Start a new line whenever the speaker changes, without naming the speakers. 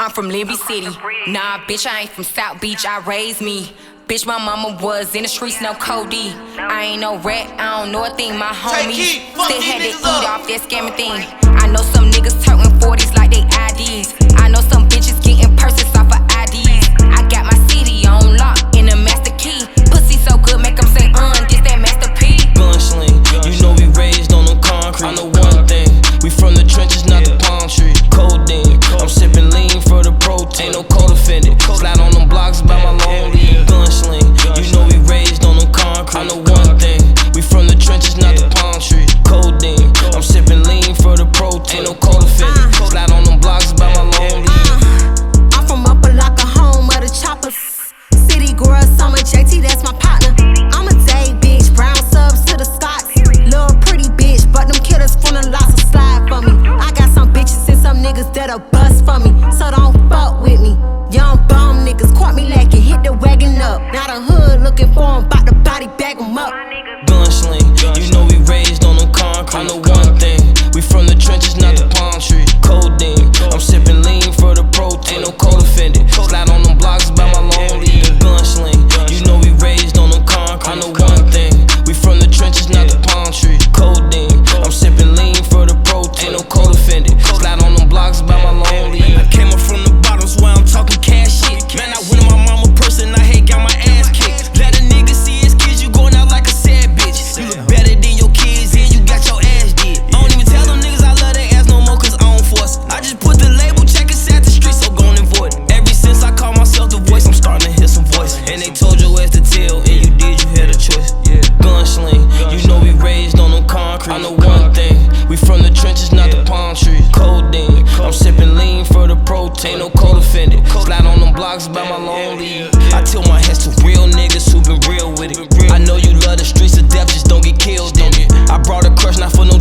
I'm from Liberty City. Nah, bitch, I ain't from South Beach, I raised me. Bitch, my mama was in the streets, no Cody. I ain't no rat, I don't know a thing, my homies still had to eat off that scamming thing. I know some niggas toting 40s like they IDs. I know some bitches getting purses off of IDs. I got my city on lock in a master key. Pussy so good, make them say, this that Master P.
Gunsling, you know we raised on the concrete. I know one thing, we from the trenches, not the palm tree. Codeine, I'm sipping lean for the protein. Ain't no cold offended, slide on them blocks by my lonely. Gunsling, you know we raised on the concrete. I know one thing, we from the trenches, not the palm tree. Codeine, I'm sipping lean for the protein. Ain't no cold offended, slide on them blocks by my lonely.
I'm from up a block of home of the choppers. City girl, summer JT, that's my partner. I'm a day bitch, brown subs to the Scots. Little pretty bitch, but them killers from the lots of slide for me. I got some bitches and some niggas that'll bust for me, so don't fuck with me. Young bum niggas caught me lacking, hit the wagon up. Now the hood looking for 'em, bout to body bag 'em up.
Gunsling, you know we raised on the concrete. I know one thing, we from the trenches, not the palm tree. Codeine, I'm sipping lean for the protein. Ain't no cold offended, slide on them blocks by my lonely. Gunsling, you know we raised on the concrete. I know one thing, we from the trenches, not the palm tree. Codeine, I'm sipping lean for the protein. Ain't no cold offended, slide on them blocks by my lonely.
I came up from the bottoms where I'm talking cash shit. Man, I went in my mama purse and I had got my ass kicked. Let a nigga see his kids, you going out like a sad bitch. You look better than your kids and you got your ass did. I don't even tell them niggas I love their ass no more cause I don't force. I just put the label, check it, set the street, so gone and void. Ever since I called myself the voice, I'm starting to hear some voice. And they told your ass to tell, and you did, you had a choice. Gunsling, you know we raised on them concrete. I know one thing, we from the trenches, not the palm tree. Codeine, I'm sipping lean for the protein. Ain't no cold offended, slide on them blocks by my lonely. I tilt my hands to real niggas who been real with it. I know you love the streets of death, just don't get killed in it. I brought a crush, not for no